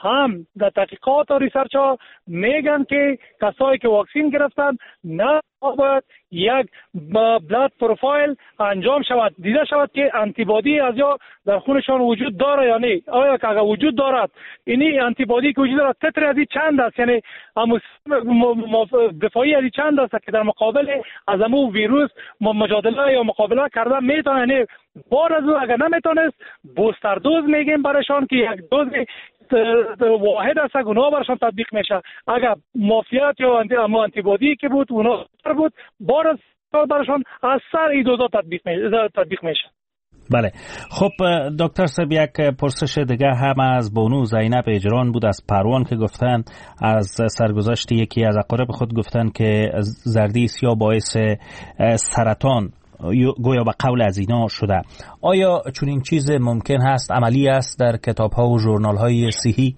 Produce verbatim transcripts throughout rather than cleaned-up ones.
هم در تحقیقات و ریسرچ ها میگن که کسایی که واکسین گرفتن نه باید یک بلاد پروفایل انجام شود، دیده شود که انتیبادی از یا در خونشان وجود داره یا نه. آیا که اگر وجود دارد، اینی انتیبادی که وجود دارد تتر از چند است، یعنی دفاعی از چند است که در مقابل از امو ویروس مجادله یا مقابله کردن میتونه. یعنی بار از او اگر نمیتونست بوستر دوز میگیم برایشان که یک دوز واحد است، اونا برشان تطبیق میشه. اگر مافیات یا آنتیبادی که بود اونا بود، بار از برشان از سر این دوزا تطبیق میشه تطبیق میشه. بله. خب دکتر صاحب، یک پرسش دیگه هم از بانو زینب اجران بود از پروان که گفتن از سرگذشت یکی از اقارب خود گفتن که زردی سیاه باعث سرطان گویا به قول از اینا شده. آیا چون این چیز ممکن هست، عملی است در کتاب ها و ژورنال های صحی؟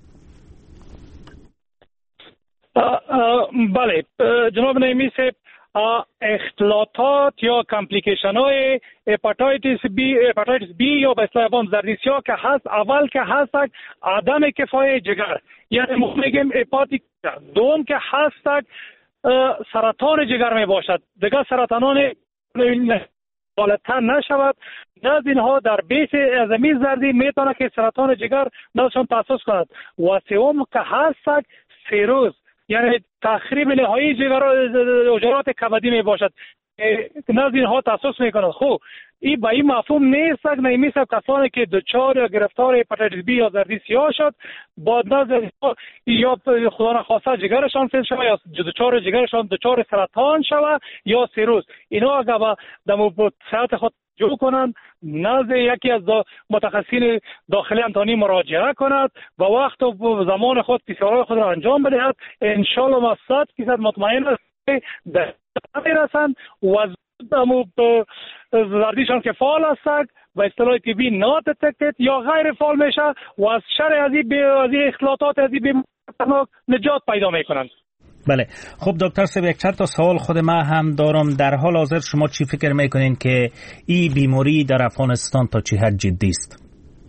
بله جناب نعیمی صاحب، اختلاطات یا کامپلیکیشن های هپاتیتس بی هپاتیتس بی یا به اصطلاح زردی سیاه که هست، اول که هست عدم کفایت جگر، یعنی ما میگیم هپاتیک. دوم که هست سرطان جگر می باشد، دیگه سرطانان بالاتر نشود، نزد اینها در بیس ازمی زردی میتونه که سرطان جگر نزدشان تاسیس کند. و سوم که هست سیروز، یعنی تخریب نهایی جگر حجرات کبدی می باشد، نزد اینها تاسیس میکند. خوب این به این مفهوم نیست نه میشه کسانی که دچار یا گرفتار هپاتیتس بی یا زردی سیاه شد با نزد یا خدا نخواسته جگرشان فیل شود یا دچار جگرشان دچار سرطان شود یا سیروز، اینا اگر با دمو صحت خود جو کنند نزد یکی از متخصصین داخلی انتانی مراجعه کند و وقت و زمان خود پیسی‌آر خود را انجام بدهد، ان شاء الله ما صد درصد مطمئن است در میرسند و دمو زردیشان که فعال است و اصطلاح تیبی نات detected یا غیر فعال میشه و از شر از این اختلاطات از این نجات پیدا میکنند. بله. خب دکتر صاحب، یک چند تا سوال خود ما هم دارم. در حال حاضر شما چی فکر میکنین که این بیماری در افغانستان تا چه حد جدی است؟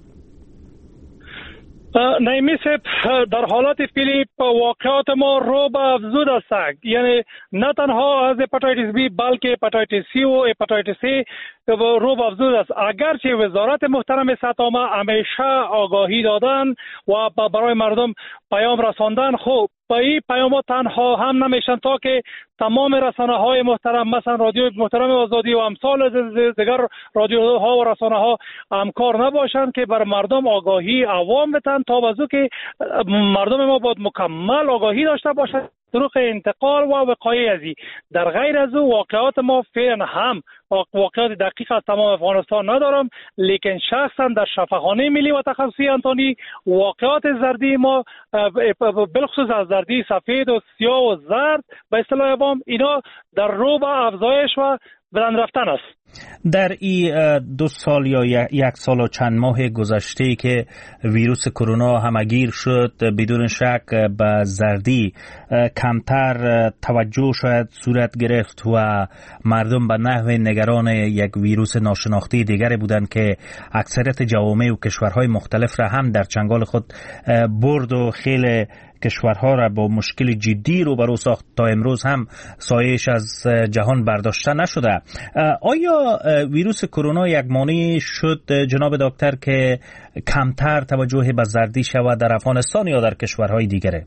نعیمی صاحب، در حالت فعلی واقعات ما رو به افزود است، یعنی نه تنها از هپاتیتس بی بلکه هپاتیتس سی و هپاتیتس سی رو به افزود است. اگرچه وزارت محترم سطح عامه همیشه آگاهی دادن و برای مردم پیام رساندن، خب با این پیامات تنها هم نمیشن تا که تمام رسانه های محترم مثلا رادیو محترم آزادی و امثال دیگر رادیوها و رسانه ها همکار نباشند که بر مردم آگاهی عوام بدن تا بازو که مردم ما باید مکمل آگاهی داشته باشند طرق انتقال و وقایع ازی. در غیر از او واقعات ما فعلا هم واقعات دقیق از تمام افغانستان ندارم، لیکن شخصا در شفاخانه ملی و تخصصی انتانی واقعات زردی ما بالخصوص از زردی سفید و سیاه و زرد به اصطلاح عوام اینا در رو به افزایش و بلند رفتن است. در این دو سال یا یک سال و چند ماه گذشته که ویروس کرونا همگیر شد، بدون شک به زردی کمتر توجه شاید صورت گرفت و مردم به نحو نگران یک ویروس ناشناخته دیگری بودند که اکثریت جوامع و کشورهای مختلف را هم در چنگال خود برد و خیلی کشورها را با مشکل جدی روبرو ساخت. تا امروز هم سایه‌اش از جهان برداشته نشده. آیا ویروس کرونا یک مانع شد جناب دکتر که کمتر توجه به زردی شود در افغانستان یا در کشورهای دیگره؟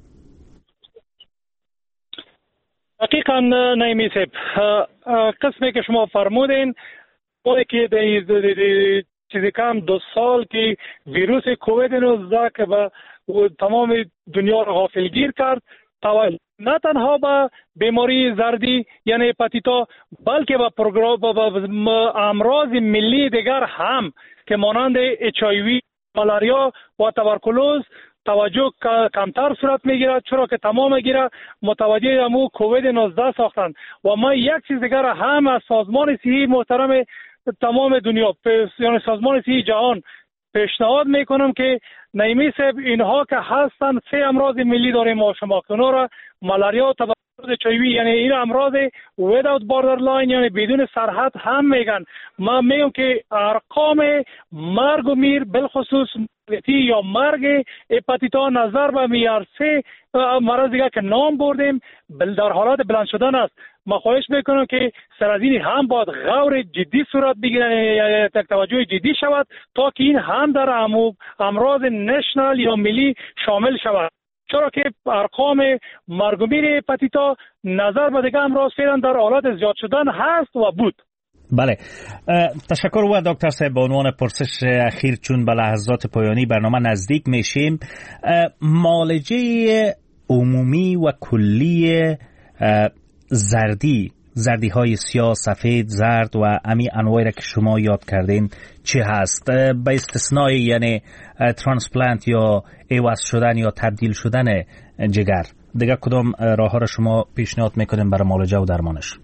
حقیقا نعیمی صاحب، قسمی که شما فرمودین اونه که چیزی کم دو سال که ویروس کووید نوزده که به تمام دنیا را غافلگیر کرد، نه تنها به بیماری زردی یعنی هپاتیتا بلکه به پروگرام به امراض ملی دیگر هم که مانند اچ آی وی، مالاریا و توبرکولوز توجه کمتر صورت میگیرد، چرا که تمام گیره متوجه امو کووید نوزده ساختند. و ما یک چیز دیگر هم از سازمان صحی محترم تمام دنیا یعنی سازمان صحی جهان پیشنهاد میکنم که نعیمی صاحب اینها که هستند سه امراض ملی داریم ما شما که اونها را مالاریا و توبرکولوز چایوی یعنی این امراض without borderline یعنی بدون سرحد هم میگن. ما میگم که ارقام مرگ و میر بالخصوص یا مرگ هپاتیتا نظر به معیار سه مرض دیگه که نام بردیم در حالات بلند شدن است. ما خواهش میکنم که سر از این هم باید غور جدی صورت بگیرن یا توجه جدی شود تا که این هم در امراض نشنال یا ملی شامل شود، چرا که ارقام مرگ و میر هپاتیتا نظر به دیگه امراض فعلا در حالات زیاد شدن هست و بود. بله، تشکر. و دکتر صاحب، به عنوان پرسش اخیر چون به لحظات پایانی برنامه نزدیک میشیم، معالجه عمومی و کلی زردی زردی های سیاه، سفید، زرد و امی انواعی را که شما یاد کردین چه هست؟ به استثنای یعنی ترانسپلانت یا عوض شدن یا تبدیل شدن جگر، دیگه کدام راه ها را شما پیشنهاد میکنین برای معالجه و درمانش؟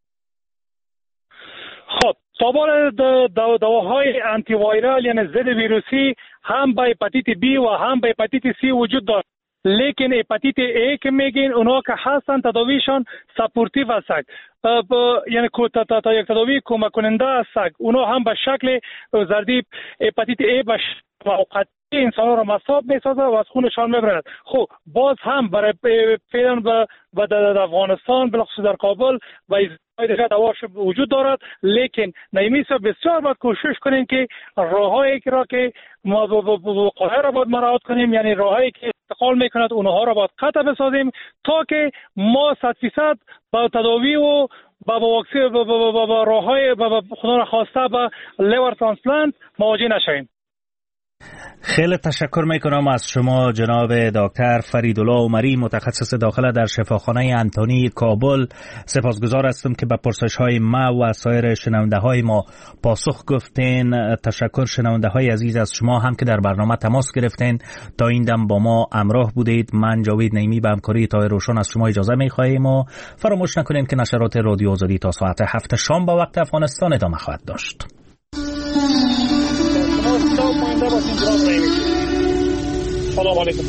خب طبعا دواهای آنتی وایرال یعنی ضد ویروسی هم به هپاتیت بی و هم به هپاتیت سی وجود دارد، لیکن هپاتیت ای که میگین اونا که هستن تداویشان سپورتیو هست، یعنی تا یک تداوی کمک کننده هست. اونا هم به شکل زردی هپاتیت ای به موقتی انسان را مصاب میسازه و از خونشان میبرند. خب باز هم برای فعلا و در افغانستان بلخصوص در کابل و دیگه دواش وجود دارد، لیکن نمیشه بسیار باید کوشش کنیم که راههایی که را که ما وقایع را باید مراعات کنیم، یعنی راههایی که استقال میکند اونها را باید قطع بسازیم تا که ما صد فیصد با تداوی و با واکسین با راههای خدا را خواسته با لیور ترانسپلانت مواجه نشویم. خیلی تشکر میکنم از شما جناب دکتر فریدالله عمری، متخصص داخله در شفاخانه انتونی کابل. سپاسگزار هستم که به پرسش های ما و سایر شنونده های ما پاسخ گفتین. تشکر شنونده های عزیز از شما هم که در برنامه تماس گرفتین تا این دم با ما همراه بودید. من جاوید نعیمی به همکاری تای روشن از شما اجازه میخواهیم و فراموش نکنین که نشرات رادیو آزادی تا ساعت هفت شام با وقت افغانستان ادامه خواهد داشت. سلام علیکم.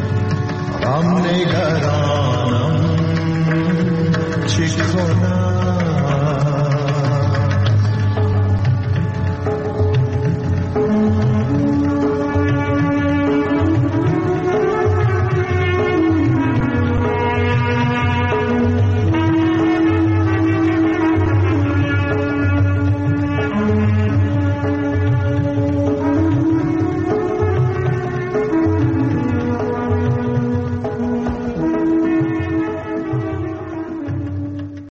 غم نگرانم چه کنم